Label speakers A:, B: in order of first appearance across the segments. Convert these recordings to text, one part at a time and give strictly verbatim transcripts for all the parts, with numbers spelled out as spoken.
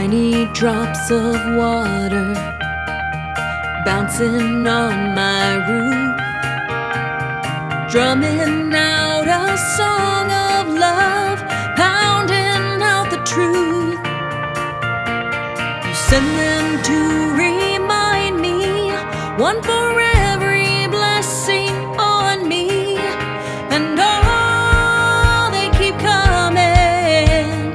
A: Tiny drops of water bouncing on my roof, drumming out a song of love, pounding out the truth. You send them to remind me, one for every blessing on me, and oh, they keep coming,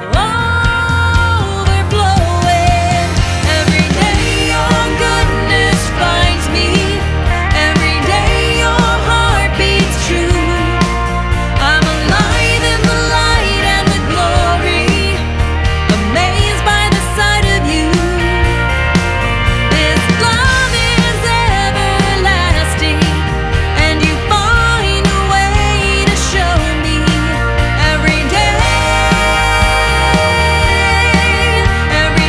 A: overflowing. Every day your goodness finds me, every day your heart beats true. I'm alive in the light and the glory, amazed by the sight of you. This love is everlasting, and you find a way to show me every day, every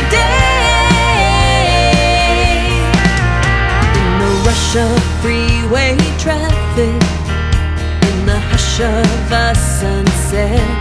A: day. In the rush of freeway traffic, in the hush of a sunset,